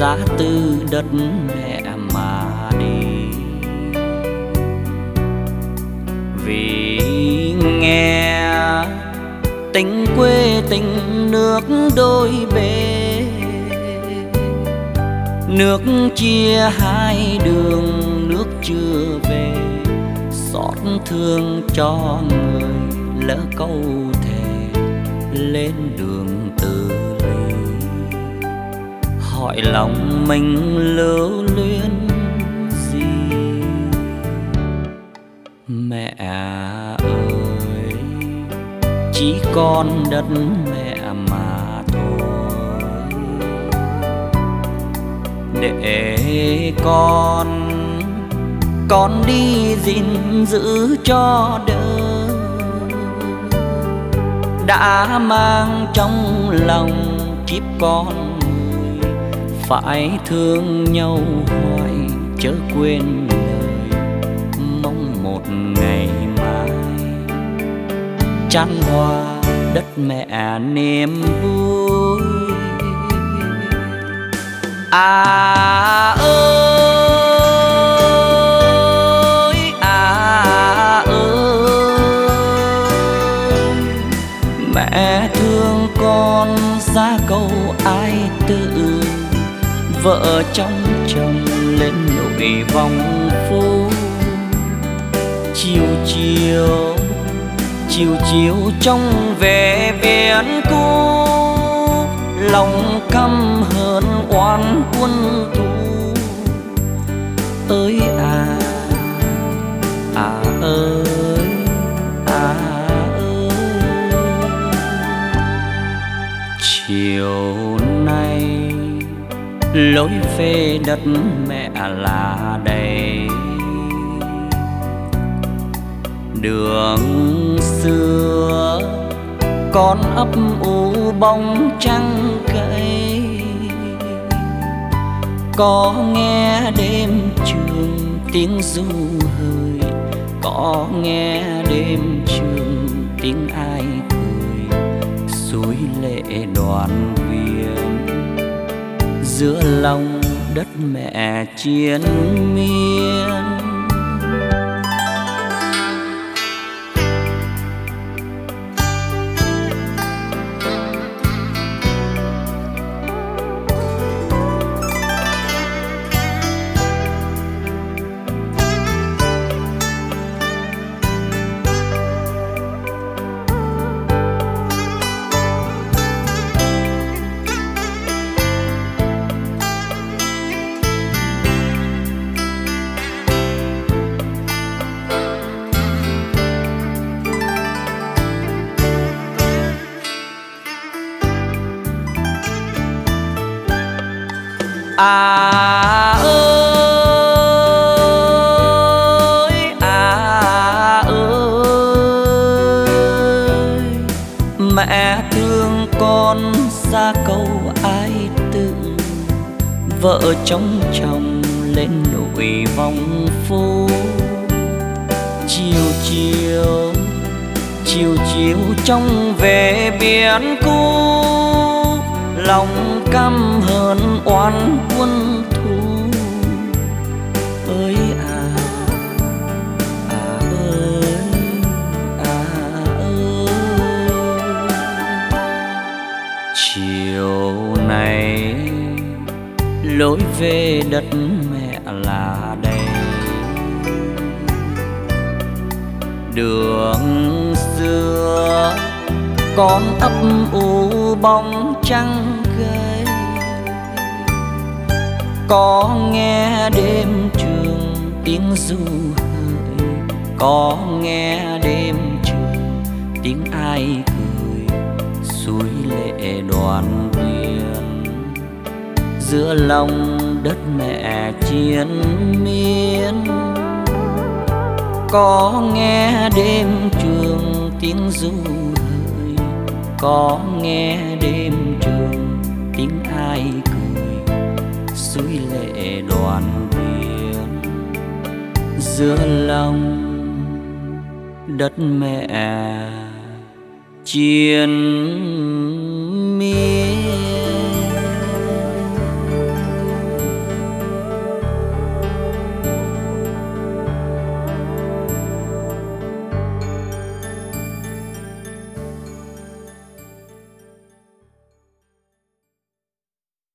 giá từ đất mẹ mà đi. Vì nghe tình quê tình nước đôi bề, nước chia hai đường nước chưa về, xót thương cho người lỡ câu thề lên đường từ ly. Hỏi lòng mình lưu luyến gì mẹ ơi, chỉ còn đất mẹ mà thôi. Để con đi gìn giữ cho đỡ, đã mang trong lòng kiếp con người, phải thương nhau hoài chớ quên lời. Mong một ngày mai chan hoa đất mẹ niềm vui. Mẹ thương con xa câu ai tự, vợ trong chồng lên nỗi vòng phu. Chiều chiều trong về biển cũ, lòng căm hờn oán quân thù. Ơi ơi chiều nay lối về đất mẹ là đây. Đường xưa con ấp ủ bóng trăng cây, có nghe đêm trường tiếng ru hời, có nghe đêm trường tiếng ai cười. Suối lệ đoàn viên giữa lòng đất mẹ chiến miên. Mẹ thương con xa câu ai tự, vợ trong chồng lên nỗi vòng phu. Chiều chiều trong về biển cũ, lòng căm hờn oán quân thù. Ơi chiều này lối về đất mẹ là đây. Đường xưa con ấp ủ bóng trăng gầy, có nghe đêm trường tiếng ru hời, có nghe đêm trường tiếng ai cười. Suối lệ đoàn viên giữa lòng đất mẹ chiến miên, có nghe đêm trường tiếng ru hời, có nghe đêm trường tiếng ai cười. Suối lệ đoàn viên giữa lòng đất mẹ chiến miên.